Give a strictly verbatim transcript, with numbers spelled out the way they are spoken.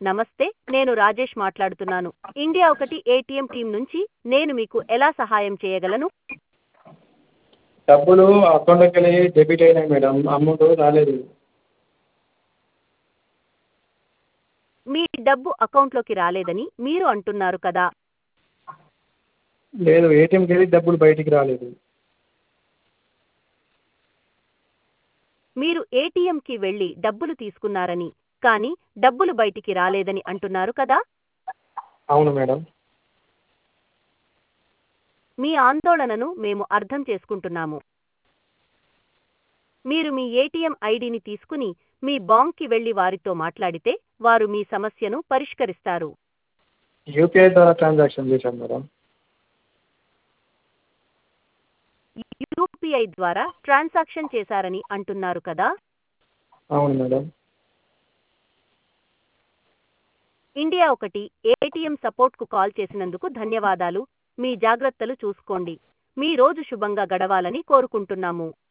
నమస్తే, నేను రాజేష్ మాట్లాడుతున్నాను. ఇండియా ఒకటి ఏటీఎం టీం నుంచి. నేను మీకు ఎలా సహాయం చేయగలను? డబ్బులు అకౌంట్లోకి వెళ్ళి డెబిట్ అయినాయి మేడం, అమౌంట్ రాలేదు. మీ డబ్బు అకౌంట్లోకి రాలేదని మీరు అంటున్నారు కదా? లేదు, ఏటీఎంకి వెళ్ళి డబ్బులు బయటికి రాలేదు. మీరు ఏటీఎంకి వెళ్లి డబ్బులు తీసుకున్నారని, కానీ డబ్బులు బయటికి రాలేదని అంటున్నారు కదా? అవును మేడం. మీ ఆందోళనను మేము అర్థం చేసుకుంటున్నాము. మీరు మీ ఏటీఎం ఐడిని తీసుకుని మీ బాంక్కి వెళ్లి వారితో మాట్లాడితే వారు మీ సమస్యను పరిష్కరిస్తారు. యూపీఐ ద్వారా ట్రాన్సాక్షన్ చేశాను మేడం. యూపీఐ ద్వారా ట్రాన్సాక్షన్ చేశారని అంటున్నారు కదా? అవును మేడం. ఇండియా ఒకటి ఏటీఎం సపోర్ట్కు కాల్ చేసినందుకు ధన్యవాదాలు. మీ జాగ్రత్తలు చూసుకోండి. మీ రోజు శుభంగా గడవాలని కోరుకుంటున్నాము.